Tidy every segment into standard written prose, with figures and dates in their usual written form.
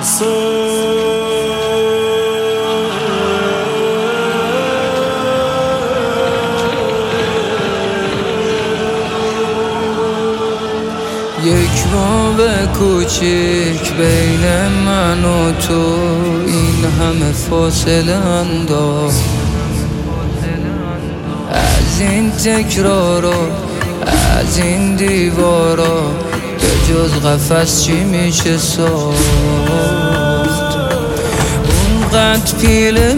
یک باب کوچیک بین من و تو این همه فاصله انداخت. از این تکرارا، از این دیوارا، به جز قفس چی میشه ساخت؟ اونقدر پیله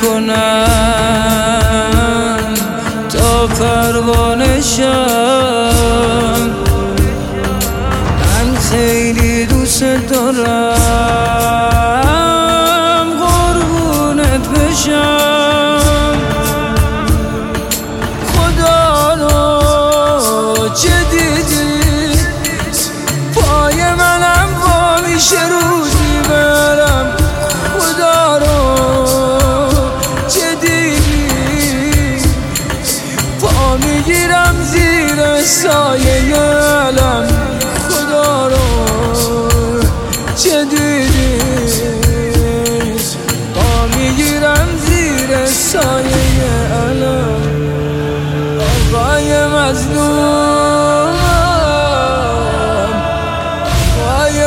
میکنم تا پروانه شم. من خیلی دوست دارم قربونت بشم. خدا رو چه دیدی پای منم وا میشه روزی برم. خدا رو چه دیدی پا میگیرم زیر سایه علم. خدا رو چه دیدی پا میگیرم زیر سایه علم. آقای مظلومم، آقای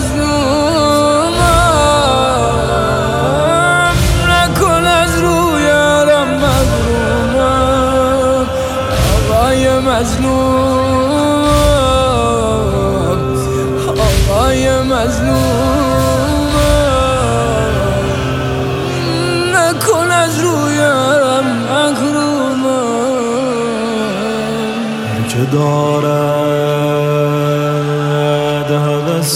مظلومم، نکن از روی علم محرومم. آقای مظلومم، آقای مظلومم، نکن از روی علم محرومم. هر که دارد هوس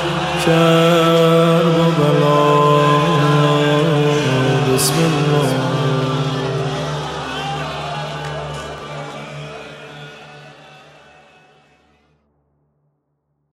کرب و بلا بسم الله.